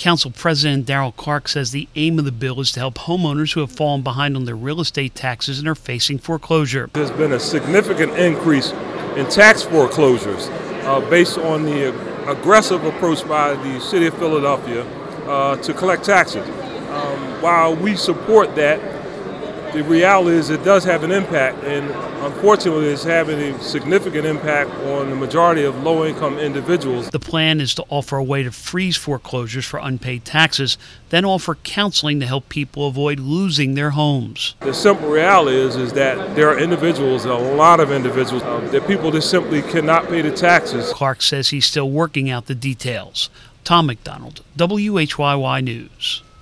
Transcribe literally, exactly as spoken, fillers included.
Council President Darrell Clark says the aim of the bill is to help homeowners who have fallen behind on their real estate taxes and are facing foreclosure. There's been a significant increase in tax foreclosures uh, based on the aggressive approach by the city of Philadelphia uh, to collect taxes. Um, while we support that, the reality is it does have an impact, and unfortunately it's having a significant impact on the majority of low-income individuals. The plan is to offer a way to freeze foreclosures for unpaid taxes, then offer counseling to help people avoid losing their homes. The simple reality is, is that there are individuals, a lot of individuals, uh, that people just simply cannot pay the taxes. Clark says he's still working out the details. Tom McDonald, W H Y Y News.